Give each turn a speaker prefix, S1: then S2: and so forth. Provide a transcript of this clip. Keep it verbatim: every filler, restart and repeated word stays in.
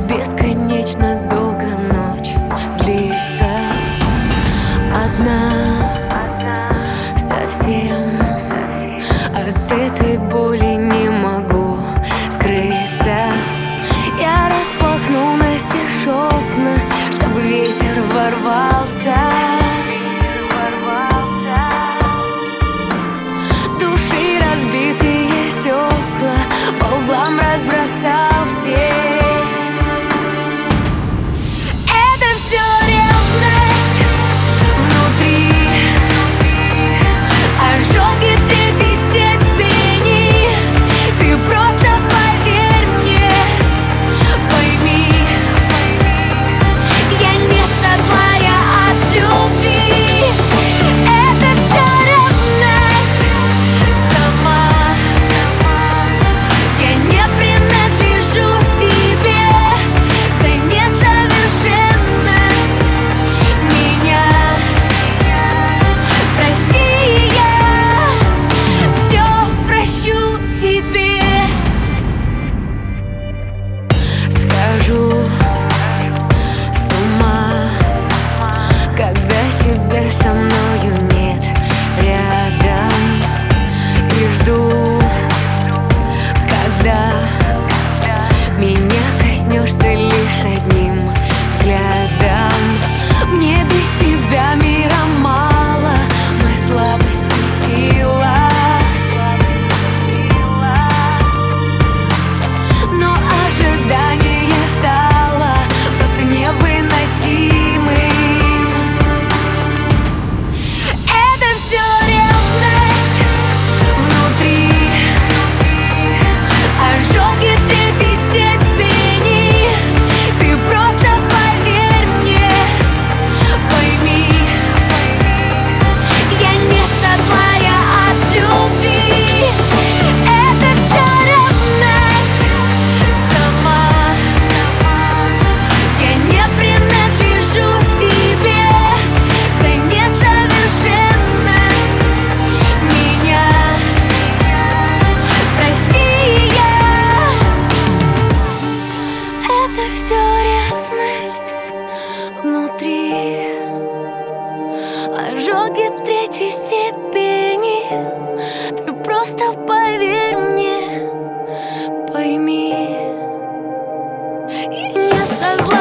S1: Бесконечно долго ночь длится, одна совсем. От этой боли не могу скрыться. Я распахнул настежь окна, чтобы ветер ворвался. Души разбитые стекла по углам разбросал все. Схожу с ума, когда тебя со мною нет рядом, и жду, когда меня коснешься лишь одним взглядом. Мне без тебя мира мало, моя слабость и сила. Все ревность внутри, ожоги третьей степени. Ты просто поверь мне, пойми, и не со зла.